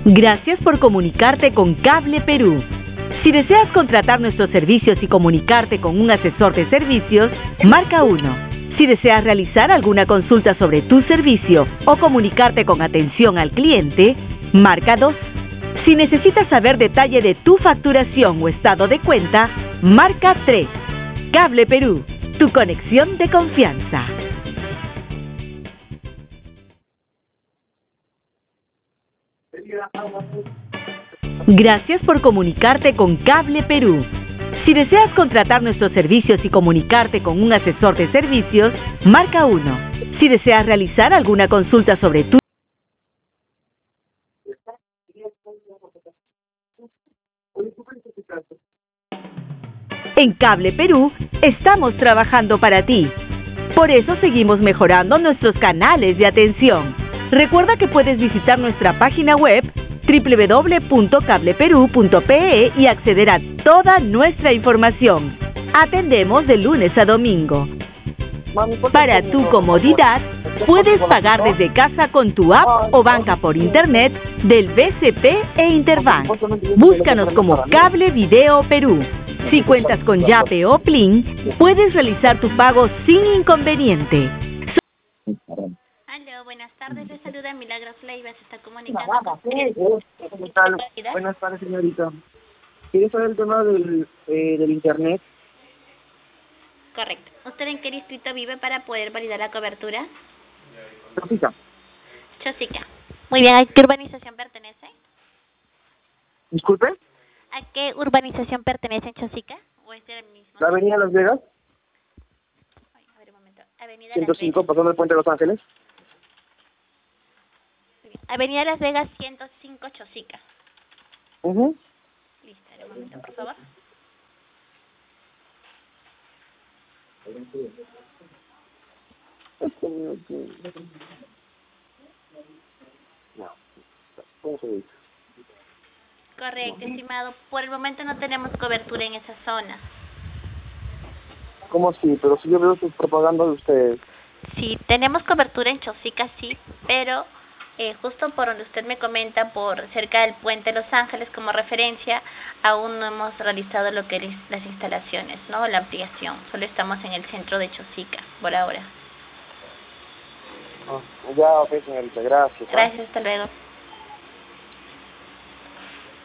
Gracias por comunicarte con Cable Perú. Si deseas contratar nuestros servicios y comunicarte con un asesor de servicios, marca 1. Si deseas realizar alguna consulta sobre tu servicio o comunicarte con atención al cliente, marca 2. Si necesitas saber detalle de tu facturación o estado de cuenta, marca 3. Cable Perú, tu conexión de confianza. Gracias por comunicarte con Cable Perú. Si deseas contratar nuestros servicios y comunicarte con un asesor de servicios, marca 1. Si deseas realizar alguna consulta sobre tu... En Cable Perú, estamos trabajando para ti. Por eso seguimos mejorando nuestros canales de atención. Recuerda que puedes visitar nuestra página web www.cableperú.pe y acceder a toda nuestra información. Atendemos de lunes a domingo. Para tu comodidad, puedes pagar desde casa con tu app o banca por internet del BCP e Interbank. Búscanos como Cable Video Perú. Si cuentas con Yape o Plin, puedes realizar tu pago sin inconveniente. Aló, buenas tardes, les saluda Milagros Leiva, se está comunicando con ¿Qué tal? Buenas tardes, señorita. ¿Quiere saber el tema del internet? Correcto. ¿Usted en qué distrito vive para poder validar la cobertura? Chosica. Chosica. Muy bien, ¿a qué urbanización pertenece? Disculpe, ¿A qué urbanización pertenece en Chosica? ¿O es el mismo? la avenida Las Vegas, Ay, a ver un momento. Avenida 105, Las Vegas. pasando el puente de Los Ángeles. Avenida Las Vegas 105 Chosica. Listo, a ver un momento, por favor. Correcto, estimado. Por el momento no tenemos cobertura en esa zona. ¿Cómo así? Pero si yo veo sus propaganda de ustedes. Sí, tenemos cobertura en Chosica, sí, pero justo por donde usted me comenta, por cerca del puente Los Ángeles como referencia, aún no hemos realizado lo que es las instalaciones, ¿no? La ampliación. Solo estamos en el centro de Chosica, por ahora. Ya, ok, señorita, gracias. Gracias, hasta luego.